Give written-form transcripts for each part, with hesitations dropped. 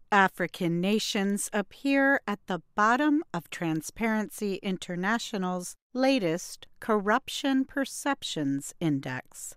African nations appear at the bottom of Transparency International's latest Corruption Perceptions Index.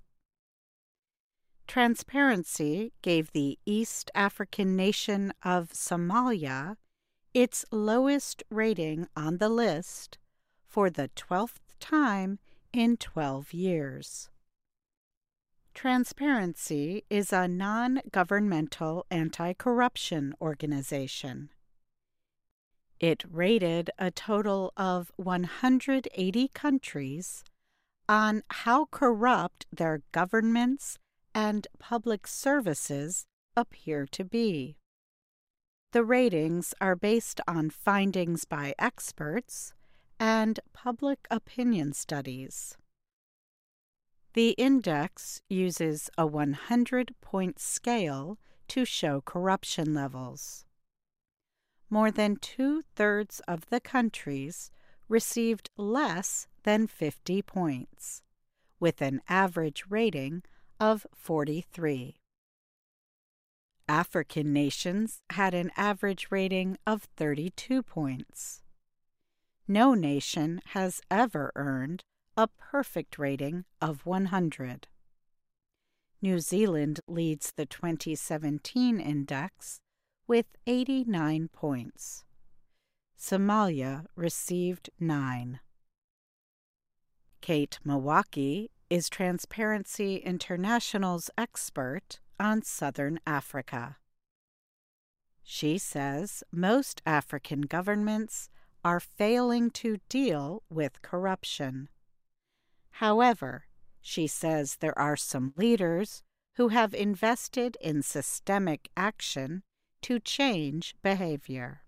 Transparency gave the East African nation of Somalia its lowest rating on the list for the 12th time in 12 years. Transparency is a non-governmental anti-corruption organization. It rated a total of 180 countries on how corrupt their governments and public services appear to be. The ratings are based on findings by experts and public opinion studies. The index uses a 100-point scale to show corruption levels. More than 2/3 of the countries received less than 50 points, with an average rating of 43. African nations had an average rating of 32 points. No nation has ever earned a perfect rating of 100. New Zealand leads the 2017 index with 89 points. Somalia received 9. Kate Mawaki is Transparency International's expert on Southern Africa. She says most African governments are failing to deal with corruption. However, she says there are some leaders who have invested in systemic action to change behavior.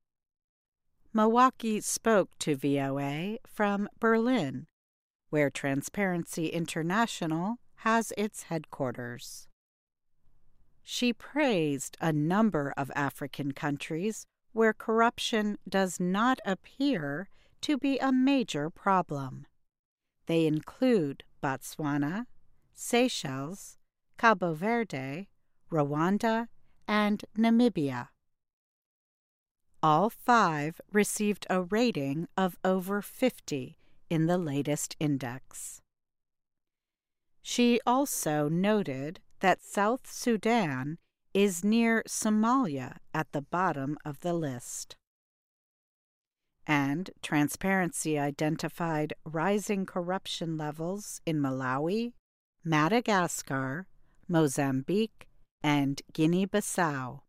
Mawaki spoke to VOA from Berlin, where Transparency International has its headquarters. She praised a number of African countries where corruption does not appear to be a major problem. They include Botswana, Seychelles, Cabo Verde, Rwanda, and Namibia. All 5 received a rating of over 50 in the latest index. She also noted that South Sudan is near Somalia at the bottom of the list. And Transparency identified rising corruption levels in Malawi, Madagascar, Mozambique, and Guinea-Bissau.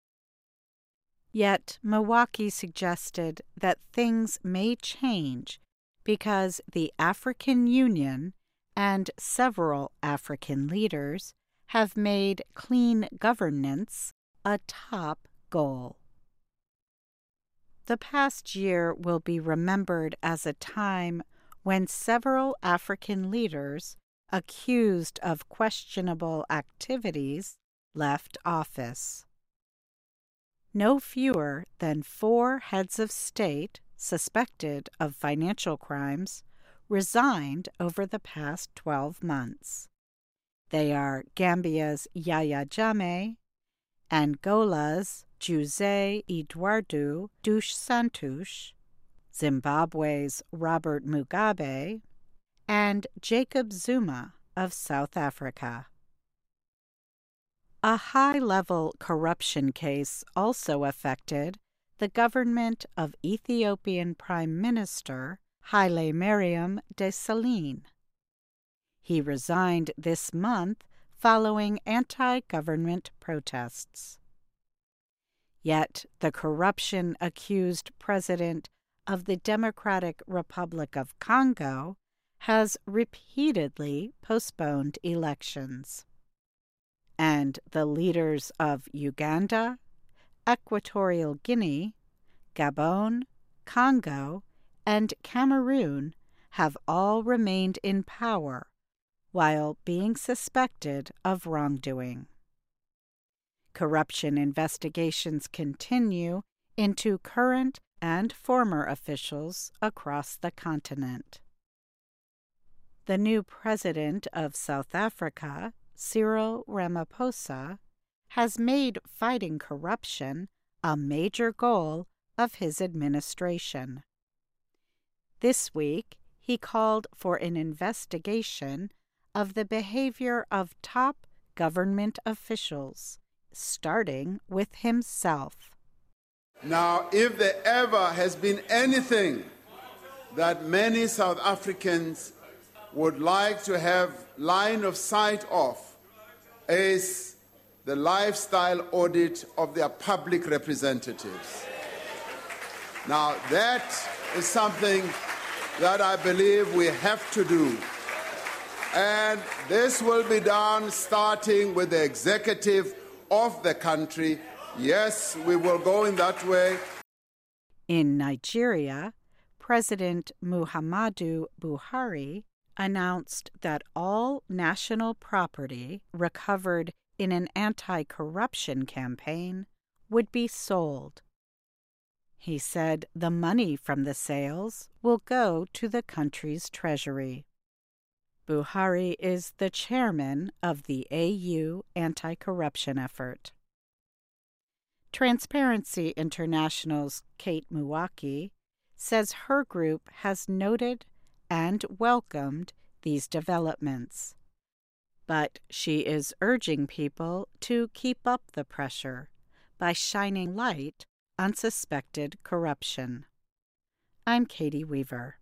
Yet Mawaki suggested that things may change because the African Union and several African leaders have made clean governance a top goal. The past year will be remembered as a time when several African leaders accused of questionable activities left office. No fewer than 4 heads of state suspected of financial crimes resigned over the past 12 months. They are Gambia's Yahya Jammeh, Angola's José Eduardo dos Santos, Zimbabwe's Robert Mugabe, and Jacob Zuma of South Africa. A high-level corruption case also affected the government of Ethiopian Prime Minister Haile Mariam Desalegn. He resigned this month following anti-government protests. Yet the corruption-accused president of the Democratic Republic of Congo has repeatedly postponed elections. And the leaders of Uganda, Equatorial Guinea, Gabon, Congo, and Cameroon have all remained in power while being suspected of wrongdoing. Corruption investigations continue into current and former officials across the continent. The new president of South Africa, Cyril Ramaphosa, has made fighting corruption a major goal of his administration. This week, he called for an investigation of the behavior of top government officials, starting with himself. Now, if there ever has been anything that many South Africans would like to have line of sight of, is the lifestyle audit of their public representatives. Now, that is something that I believe we have to do. And this will be done starting with the executive of the country. Yes, we will go in that way. In Nigeria, President Muhammadu Buhari announced that all national property recovered in an anti-corruption campaign would be sold. He said the money from the sales will go to the country's treasury. Buhari is the chairman of the AU anti-corruption effort. Transparency International's Kate Muwaki says her group has noted and welcomed these developments, but she is urging people to keep up the pressure by shining light on suspected corruption. I'm Katie Weaver.